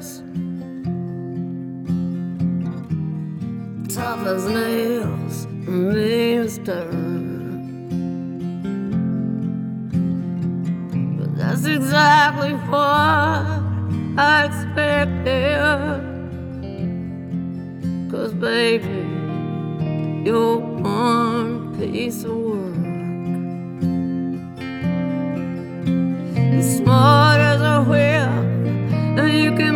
lips, tough as nails, mean as dirt. But that's exactly what I expected. 'Cause baby, you're one piece of work. You're smart as a whip, and you can